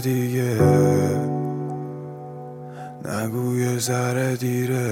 دیگه، نگو یه ذره دیره،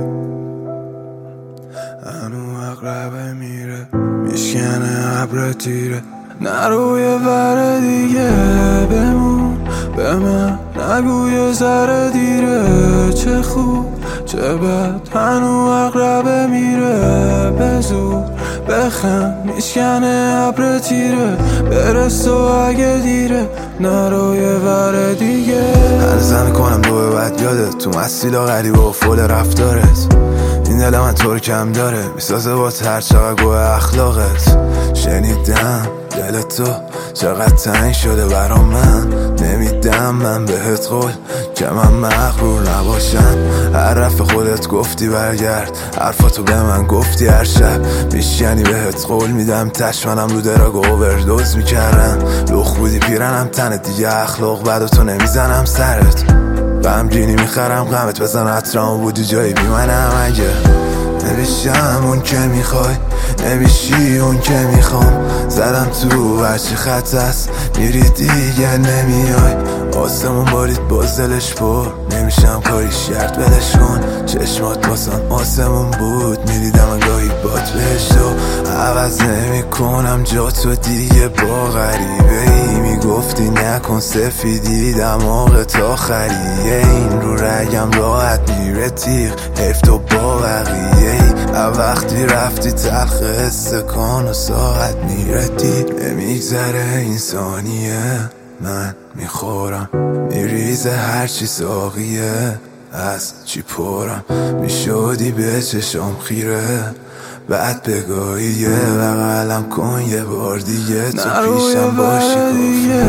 هنو اقربه میره میشکنه ابر تیره. نرو یه ور دیگه بمون به من، نگو یه ذره دیره، چه خوب چه بد هنو اقربه میره، به زور بخند میشکنه ابر تیره، برس و اگه دیره نرو یه ور دیگه. هر زن کنم دو بعد یادت تو مسیلا غریبه و فول رفتارت، این دل من تو رو کم داره میسازه با هر چقدر گوه اخلاقت. شنیدم دل تو چقدر تنگ شده برا من، نمیدم من بهت قول که من مغرور نباشم. هر رفت خودت گفتی برگرد، حرفاتو به من گفتی هر شب میشکنی، بهت قول میدم تشمنم رو دراگ اووردوز میکردم. لخ بودی پیرنم تنت دیگه، اخلاق بعد تو نمیزنم سرت، غمگینی میخرم غمت بزن اطرام بودی جایی بی منم. اگه نمیشم اون که میخوای، نمیشی اون که میخوام، زدم تو هرچی خط است میری دیگه نمیای. آسمون بارید باز دلش پر، نمیشم کاری شرط بلش کن. چشمات باسان آسمون بود میریدم انگاهی بات بهشتو، عوض نمی کنم جا تو دیگه با غریبه ای. میگفتی نکن سفیدی دماغت آخریه، این رو رگم راحت میره تیغ حیف تو با بقیه ای. وقتی رفتی تلخ استکان و ساعت میره دیر، نمیگذره این ثانیه من میخورم میریزه هرچی ساقیه از چی پرم. میشدی به چشم خیره بعد بگاهی یه بغلم کن یه بار دیگه، تو پیشم باشی دیگه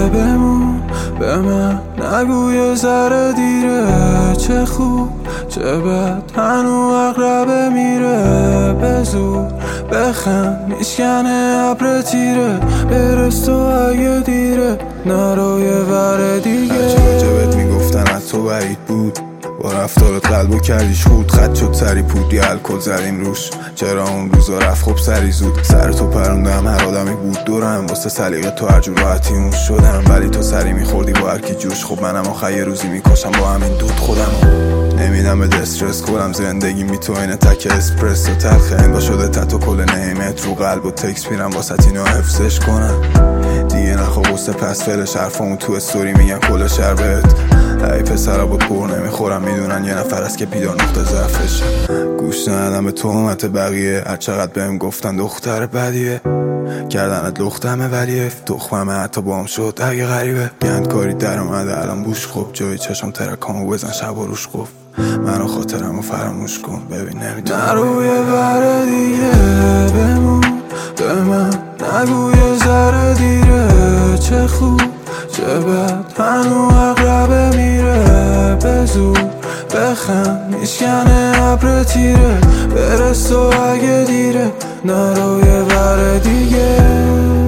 بمون به من، نگو یه ذره دیره، چه خوب چه بد هنو اقربه میره، به زور بخند میشکنه ابر تیره، برس تو اگه دیره نرو یه ور دیگه. هرچی راجبت میگفتن از تو بعید بود، با رفتارت قلبو کردیش خود، خط شد سری پودی الکل زدیم روش، چرا اون روزا رفت خوب سری زود. سر تو پروندم هر آدمی بود دورم، واسه سلیقه تو هر جور راحتی اون شدم، ولی تو سری میخوردی با هر کی جوش. خب منم آخه یه روزی میکشم با همین دود خودمو، نمیدم به دسترس کنم زندگی می تو اینه تک اسپرسو تلخه انگاه شده تتو کل نهیمت رو قلب و تکس میرم واسه اینو حفظش کنم دیگه. نخوا غصه پس فلش حرفامو تو استوری میگن کل شربت، ای پسرا با پر نمیخورم میدونن یه نفر است که پیدا نقطه ضعفش. گوش ندادم به تهمت بقیه، هر چقدر بهم گفتن دختر بدیه، کردنت لختمه ولی تخممه حتی بام شد اگه غریبه. گند کاری در اومده الان بوش خوب، جای چشم ترکامو بزن شب و روش گفت منو خاطرمو فراموش کن. ببین نمیتونم نرو یه ور دیگه بمون به من، نگو یه ذره دیره، چه خوب چه بد هنو اقربه میره، به زور بخند میشکنه ابر تیره، برس تو اگه دیره نرو یه ور دیگه.